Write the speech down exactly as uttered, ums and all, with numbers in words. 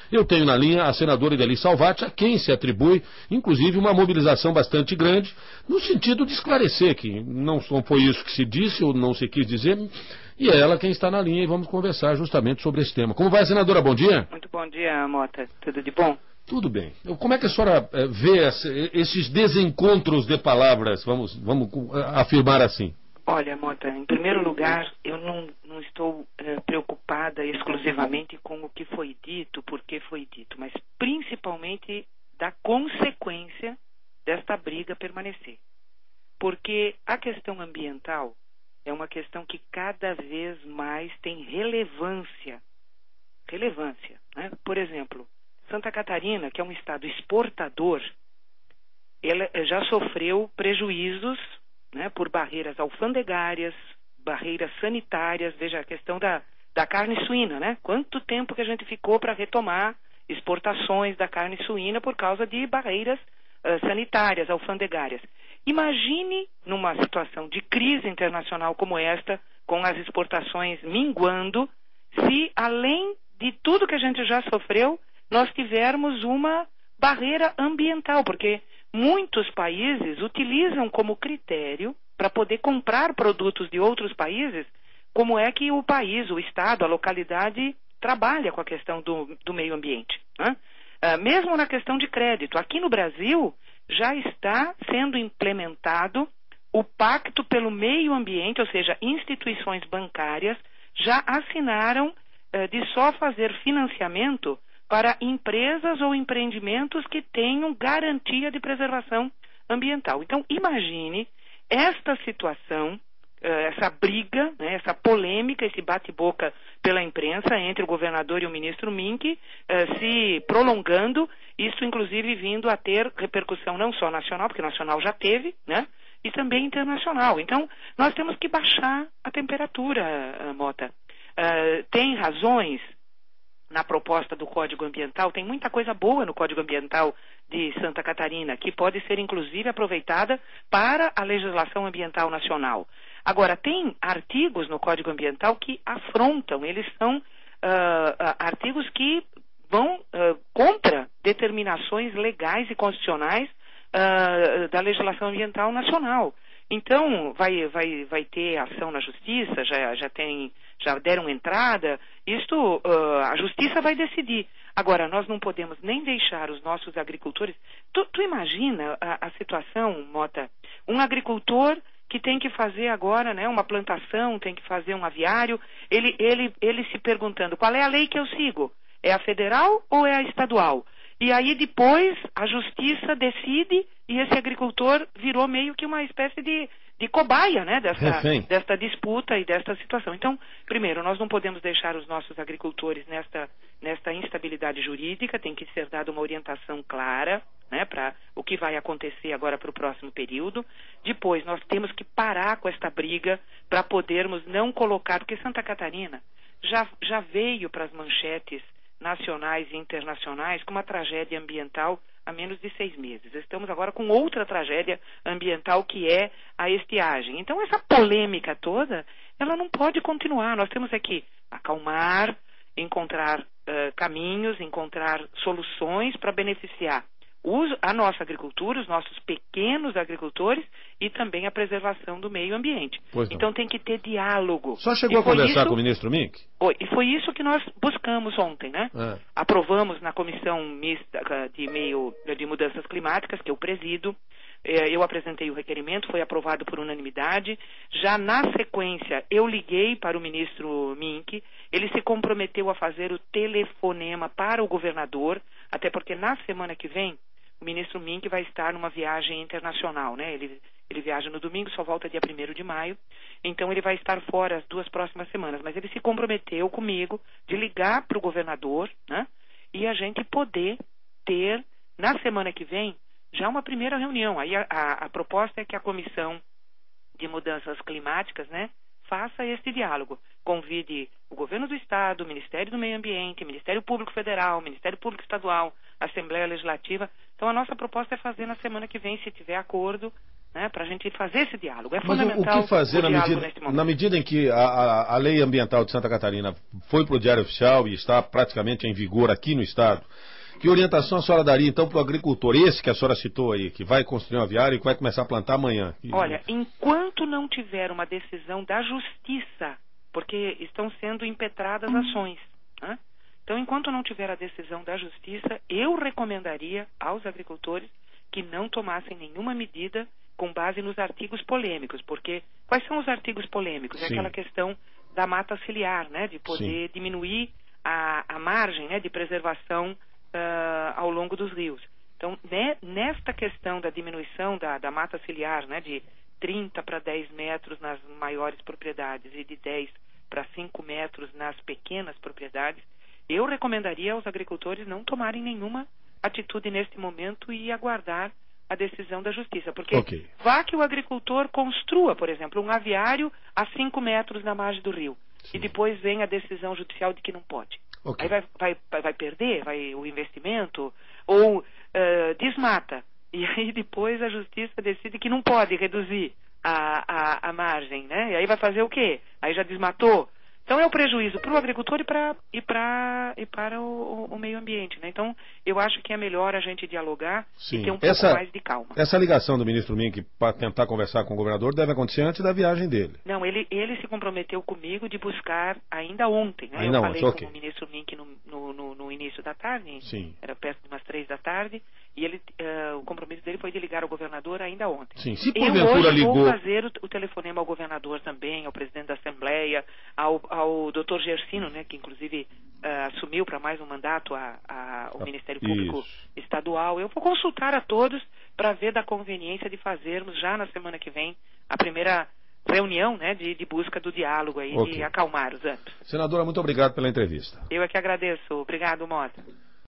Eu tenho na linha a senadora Ideli Salvati, a quem se atribui, inclusive, uma mobilização bastante grande, no sentido de esclarecer que não foi isso que se disse ou não se quis dizer, e é ela quem está na linha e vamos conversar justamente sobre esse tema. Como vai, senadora? Bom dia. Muito bom dia, Mota. Tudo de bom? Tudo bem. Como é que a senhora vê esses desencontros de palavras, vamos, vamos afirmar assim? Olha, Mota, em primeiro lugar, eu não, não estou uh, preocupada exclusivamente com o que foi dito, porque foi dito, mas principalmente da consequência desta briga permanecer. Porque a questão ambiental é uma questão que cada vez mais tem relevância. Relevância, né? Por exemplo, Santa Catarina, que é um estado exportador, ela já sofreu prejuízos, né, por barreiras alfandegárias, barreiras sanitárias. Veja a questão da, da carne suína, né? Quanto tempo que a gente ficou para retomar exportações da carne suína por causa de barreiras uh, sanitárias, alfandegárias. Imagine numa situação de crise internacional como esta, com as exportações minguando, se além de tudo que a gente já sofreu, nós tivermos uma barreira ambiental, porque muitos países utilizam como critério para poder comprar produtos de outros países, como é que o país, o estado, a localidade trabalha com a questão do, do meio ambiente, né? Uh, mesmo na questão de crédito. Aqui no Brasil já está sendo implementado o Pacto pelo Meio Ambiente, ou seja, instituições bancárias já assinaram uh, de só fazer financiamento para empresas ou empreendimentos que tenham garantia de preservação ambiental. Então, imagine esta situação, essa briga, né, essa polêmica, esse bate-boca pela imprensa entre o governador e o ministro Mink, se prolongando, isso inclusive vindo a ter repercussão não só nacional, porque nacional já teve, né, e também internacional. Então, nós temos que baixar a temperatura, Mota. Tem razões na proposta do Código Ambiental, tem muita coisa boa no Código Ambiental de Santa Catarina, que pode ser inclusive aproveitada para a legislação ambiental nacional. Agora, tem artigos no Código Ambiental que afrontam, eles são uh, uh, artigos que vão uh, contra determinações legais e constitucionais uh, da legislação ambiental nacional. Então, vai, vai, vai ter ação na justiça, já, já, tem, já deram entrada, isto uh, a justiça vai decidir. Agora, nós não podemos nem deixar os nossos agricultores... Tu, tu imagina a, a situação, Mota, um agricultor que tem que fazer agora, né, uma plantação, tem que fazer um aviário, ele, ele, ele se perguntando, qual é a lei que eu sigo? É a federal ou é a estadual? E aí depois a justiça decide e esse agricultor virou meio que uma espécie de, de cobaia, né, dessa, desta disputa e desta situação. Então, primeiro, nós não podemos deixar os nossos agricultores nesta, nesta instabilidade jurídica, tem que ser dada uma orientação clara, né, para o que vai acontecer agora para o próximo período. Depois, nós temos que parar com esta briga para podermos não colocar, porque Santa Catarina já, já veio para as manchetes nacionais e internacionais com uma tragédia ambiental há menos de seis meses. Estamos agora com outra tragédia ambiental que é a estiagem. Então essa polêmica toda, ela não pode continuar. Nós temos aqui acalmar, encontrar uh, caminhos, encontrar soluções para beneficiar os, a nossa agricultura, os nossos pequenos agricultores e também a preservação do meio ambiente. Então tem que ter diálogo. Só chegou a conversar isso, com o ministro Mink? Foi, e foi isso que nós buscamos ontem, né? É. Aprovamos na comissão mista de, meio, de mudanças climáticas, que eu presido. Eu apresentei o requerimento, foi aprovado por unanimidade. Já na sequência, eu liguei para o ministro Mink, ele se comprometeu a fazer o telefonema para o governador, até porque na semana que vem, o ministro Mink vai estar numa viagem internacional, né? Ele, ele viaja no domingo, só volta dia primeiro de maio, então ele vai estar fora as duas próximas semanas, mas ele se comprometeu comigo de ligar para o governador, né? E a gente poder ter, na semana que vem, já uma primeira reunião. Aí a, a, a proposta é que a comissão de mudanças climáticas, né, faça este diálogo. Convide o governo do Estado, o Ministério do Meio Ambiente, Ministério Público Federal, Ministério Público Estadual, Assembleia Legislativa. Então a nossa proposta é fazer na semana que vem, se tiver acordo, né, para a gente fazer esse diálogo. É Mas fundamental o que fazer na medida, na medida em que a, a, a lei ambiental de Santa Catarina foi para o Diário Oficial e está praticamente em vigor aqui no Estado? Que orientação a senhora daria, então, para o agricultor, esse que a senhora citou aí, que vai construir um aviário e que vai começar a plantar amanhã? Olha, enquanto não tiver uma decisão da Justiça, porque estão sendo impetradas ações, né? Então, enquanto não tiver a decisão da Justiça, eu recomendaria aos agricultores que não tomassem nenhuma medida com base nos artigos polêmicos, porque quais são os artigos polêmicos? É Sim. aquela questão da mata ciliar, né, de poder Sim. diminuir a, a margem, né, de preservação Uh, ao longo dos rios. Então, né, nesta questão da diminuição da, da mata ciliar, né, de trinta para dez metros nas maiores propriedades e de dez para cinco metros nas pequenas propriedades, eu recomendaria aos agricultores não tomarem nenhuma atitude neste momento e aguardar a decisão da Justiça. Porque okay. vá que o agricultor construa, por exemplo, um aviário a cinco metros na margem do rio. Sim. E depois vem a decisão judicial de que não pode. Okay. Aí vai, vai, vai perder vai, o investimento ou uh, desmata. E aí depois a Justiça decide que não pode reduzir a, a, a margem, né? E aí vai fazer o quê? Aí já desmatou. Então é um prejuízo para o agricultor e, pra, e, pra, e para o, o meio ambiente, né? Então eu acho que é melhor a gente dialogar Sim. e ter um pouco essa, mais de calma. Essa ligação do ministro Mink para tentar conversar com o governador deve acontecer antes da viagem dele. Não, ele, ele se comprometeu comigo de buscar ainda ontem, né? Ainda eu falei ontem, com okay. o ministro Mink no, no, no, no início da tarde, Sim. era perto de umas três da tarde, e ele, uh, o compromisso dele foi de ligar ao governador ainda ontem. Sim. Se porventura eu hoje ligou... vou fazer o, o telefonema ao governador também, ao presidente da Assembleia, ao, ao doutor Gersino, né, que inclusive uh, assumiu para mais um mandato a, a, o ah, Ministério Público isso. Estadual. Eu vou consultar a todos para ver da conveniência de fazermos já na semana que vem a primeira reunião, né, de, de busca do diálogo aí, okay. de acalmar os ânimos. Senadora, muito obrigado pela entrevista. Eu é que agradeço. Obrigado, Mota.